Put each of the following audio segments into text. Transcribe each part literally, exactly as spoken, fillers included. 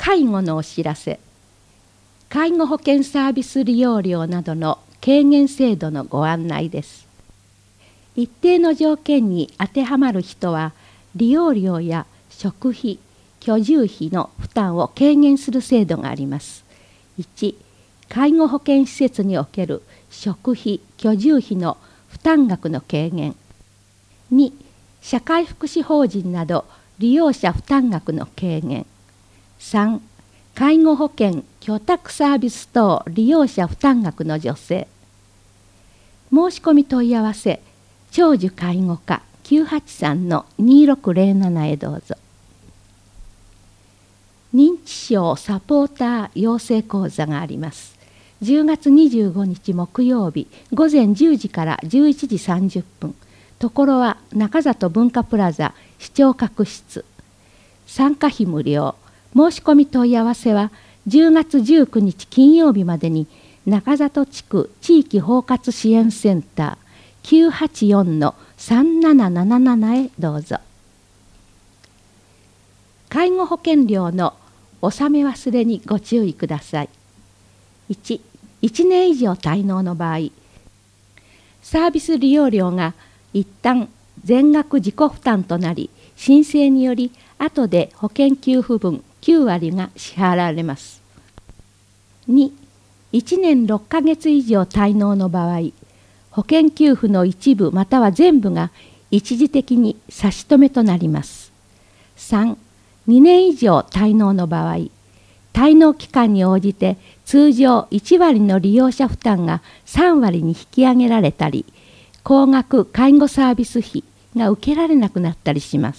介護のお知らせ。介護保険サービス利用料などの軽減制度のご案内です。一定の条件に当てはまる人は、利用料や食費、居住費の負担を軽減する制度があります。いち、介護保険施設における食費・居住費の負担額の軽減。に、社会福祉法人など利用者負担額の軽減。さん、介護保険・居宅サービス等利用者負担額の助成。申し込み問い合わせ、長寿介護課 きゅうはちさんのにろくぜろなな へどうぞ。認知症サポーター養成講座があります。じゅうがつにじゅうごにち木曜日ごぜんじゅうじからじゅういちじさんじゅっぷん。ところは中里文化プラザ視聴覚室。参加費無料。申し込み問い合わせはじゅうがつじゅうくにち金曜日までに中里地区地域包括支援センター きゅうはちよんのさんなななななな へどうぞ。介護保険料の納め忘れにご注意ください。いち、いちねん以上滞納の場合、サービス利用料が一旦全額自己負担となり、申請により後で保険給付分きゅうわりが支払われます。に、いちねんろっかげつ以上滞納の場合、保険給付の一部または全部が一時的に差し止めとなります。さん、にねん以上滞納の場合、滞納期間に応じて通常いちわりの利用者負担がさんわりに引き上げられたり、高額介護サービス費が受けられなくなったりします。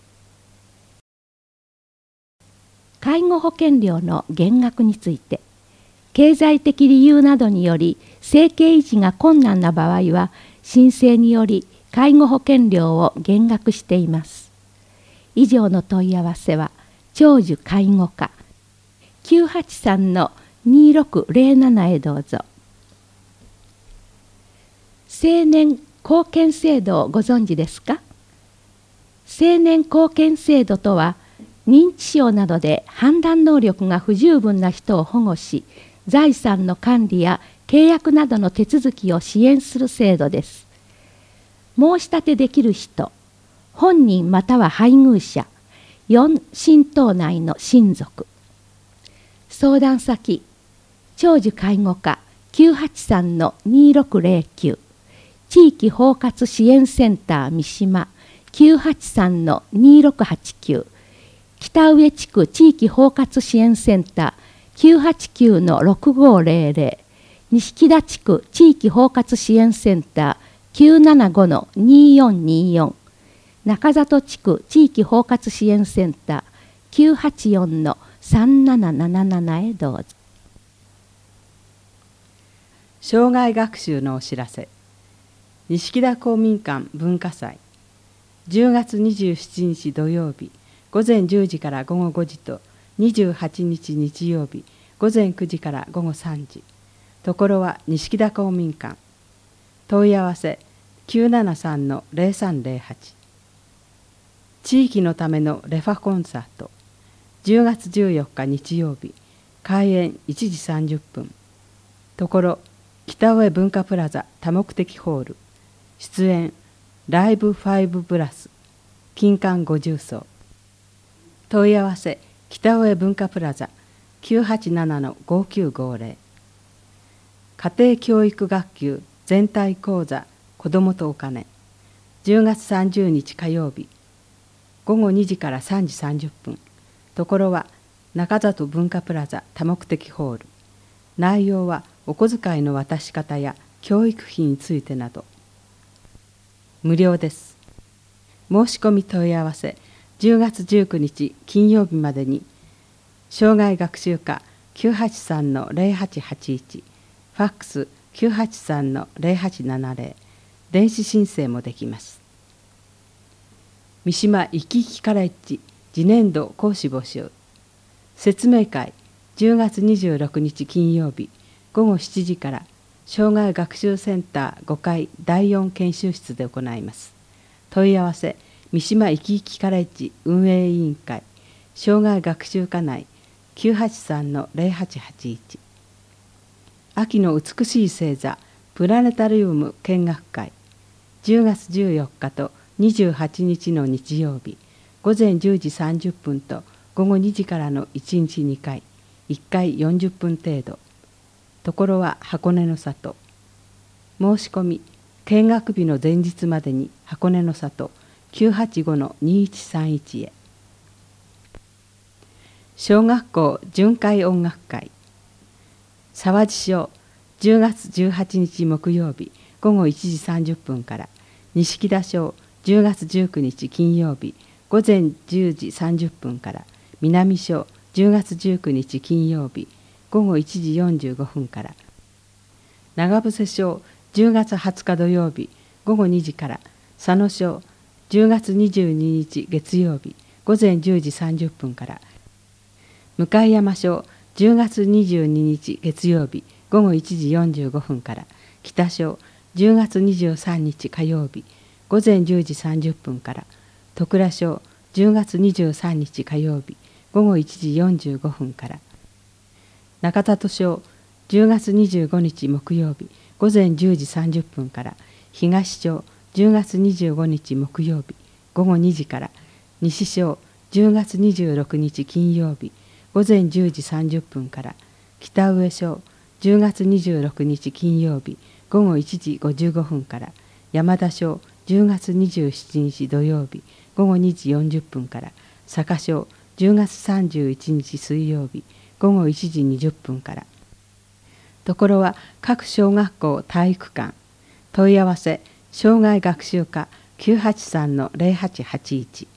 介護保険料の減額について、経済的理由などにより生計維持が困難な場合は、申請により介護保険料を減額しています。以上の問い合わせは、長寿介護課 きゅうはちさんのにろくぜろなな へどうぞ。青年貢献制度をご存知ですか？青年貢献制度とは、認知症などで判断能力が不十分な人を保護し、財産の管理や契約などの手続きを支援する制度です。申し立てできる人、本人または配偶者、よん親等内の親族。相談先、長寿介護課 きゅうはちさんのにろくぜろきゅう、地域包括支援センター三島 きゅうはちさんのにろくはちきゅう、北上地区地域包括支援センター きゅうはちきゅうのろくごぜろぜろ、錦田地区地域包括支援センター きゅうななごのによんによん、中里地区地域包括支援センター きゅうはちよんのさんなななななな へどうぞ。 生涯学習のお知らせ。錦田公民館文化祭、じゅうがつにじゅうしちにち土曜日ごぜんじゅうじからごごごじと、にじゅうはちにち日曜日ごぜんくじからごごさんじ。ところは錦田公民館。問い合わせ きゅうななさんのぜろさんぜろはち。地域のためのレファコンサート、じゅうがつじゅうよっか日曜日開演いちじさんじゅっぷん。ところ北上文化プラザ多目的ホール。出演ライブファイブプラス金環ご重奏。問い合わせ北上文化プラザ きゅうはちななのごきゅうごぜろ。家庭教育学級全体講座子どもとお金、じゅうがつさんじゅうにち火曜日ごごにじからさんじさんじゅっぷん。ところは中里文化プラザ多目的ホール。内容はお小遣いの渡し方や教育費についてなど。無料です。申し込み問い合わせじゅうがつじゅうくにち金曜日までに、生涯学習課 きゅうはちさんのぜろはちはちいち、ファックス きゅうはちさんのぜろはちななぜろ、電子申請もできます。三島いきいきカレッジ次年度講師募集。説明会じゅうがつにじゅうろくにち金曜日ごごしちじから生涯学習センターごかいだいよん研修室で行います。問い合わせ三島いきいきカレッジ運営委員会生涯学習課内きゅうはちさんのゼロはちはちいち。秋の美しい星座プラネタリウム見学会、じゅうがつじゅうよっかとにじゅうはちにちの日曜日、午前じゅうじさんじゅっぷんと午後にじからのいちにちにかい、いっかいよんじゅっぷん程度。ところは箱根の里。申し込み、見学日の前日までに箱根の里 きゅうはちごのにいちさんいち へ。小学校巡回音楽会、沢地小じゅうがつじゅうはちにち木曜日午後いちじさんじゅっぷんから、錦田小じゅうがつじゅうくにち金曜日午前じゅうじさんじゅっぷんから、南小じゅうがつじゅうくにち金曜日午後いちじよんじゅうごふんから、長伏小じゅうがつはつか土曜日午後にじから、佐野小じゅうがつにじゅうににち月曜日午前じゅうじさんじゅっぷんから、向山小じゅうがつにじゅうににち月曜日午後いちじよんじゅうごふんから、北小じゅうがつにじゅうさんにち火曜日午前じゅうじさんじゅっぷんから、戸倉小じゅうがつにじゅうさんにち火曜日午後いちじよんじゅうごふんから、中里小じゅうがつにじゅうごにち木曜日午前じゅうじさんじゅっぷんから、東小じゅうがつにじゅうごにち木曜日午後にじから、西小じゅうがつにじゅうろくにち金曜日午前じゅうじさんじゅっぷんから、北上小じゅうがつにじゅうろくにち金曜日午後いちじごじゅうごふんから、山田小じゅうがつにじゅうしちにち土曜日午後にじよんじゅっぷんから、坂小じゅうがつさんじゅういちにち水曜日午後いちじにじゅっぷんから。ところは各小学校体育館。問い合わせ障害学習課きゅうはちさんのゼロはちはちいち。